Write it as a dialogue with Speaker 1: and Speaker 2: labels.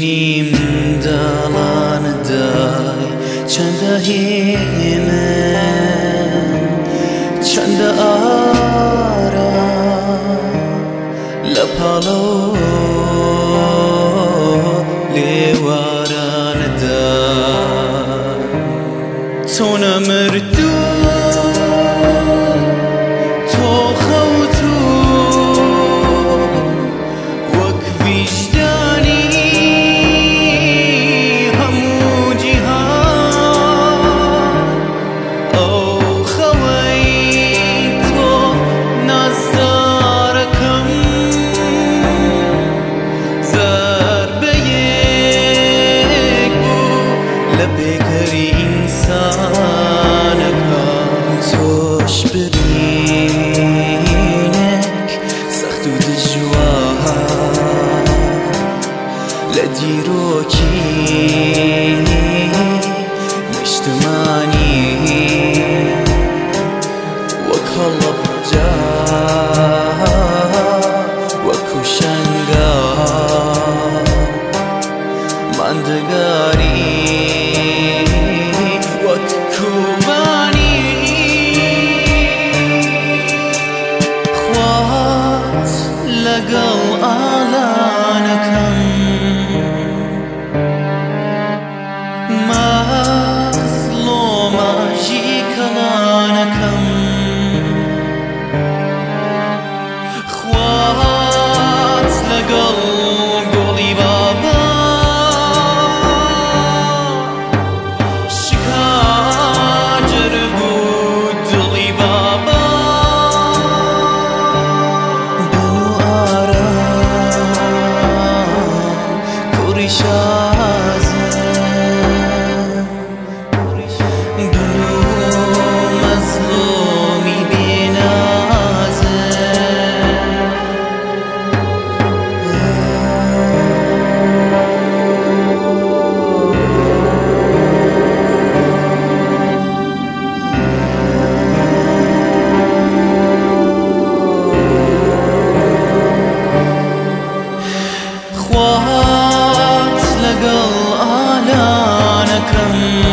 Speaker 1: نیم دلان دای چند هیمه چند آرام لپالو لیواران دای تو نمردو تو خوتو وک وجدانی همو جهان او خوی تو نزارکم ضربه یک بو لبکری انسانکم توش برینک سخت و دجوار لدیروکی مجتمانی وک هلب جا وکو شنگا ماندگاری وک کوبانی خوات لگل آلانکم مظلوماجی کلانکم خوات لگل گلی بابا شکاجر بود دلی بابا بنو آرام کوری شازم بنو مظلومی خوات لقل آلانكم